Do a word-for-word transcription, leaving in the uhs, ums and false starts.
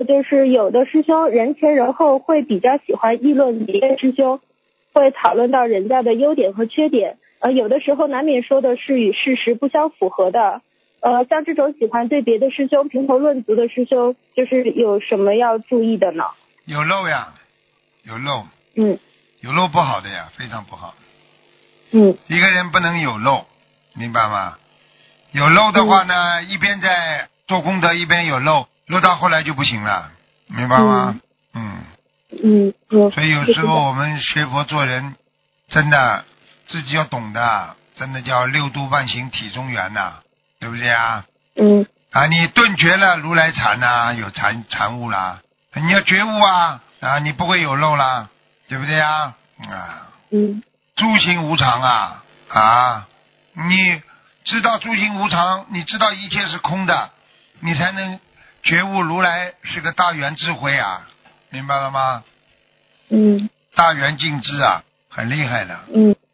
就是有的师兄人前人后会比较喜欢议论别的师兄，会讨论到人家的优点和缺点，呃，有的时候难免说的是与事实不相符合的。呃，像这种喜欢对别的师兄评头论足的师兄，就是有什么要注意的呢？ 有漏呀，有漏， 嗯， 有漏不好的呀，非常不好。 嗯， 一个人不能有漏，明白吗？有漏的话呢，嗯、一边在做功德，一边有漏，漏到后来就不行了，明白吗？嗯。 嗯嗯。 所以有时候我们学佛做人，真的自己要懂的，真的叫六度万行体中圆呐、啊，对不对啊？ 嗯。啊， 你顿觉了如来禅呐、啊，有禅禅悟啦，你要觉悟啊啊，你不会有漏啦，对不对啊？啊， 嗯， 诸行无常啊啊，你知道诸行无常，你知道一切是空的，你才能觉悟如来是个大圆智慧啊，明白了吗？ 嗯， 大圆净智啊，很厉害的。 嗯。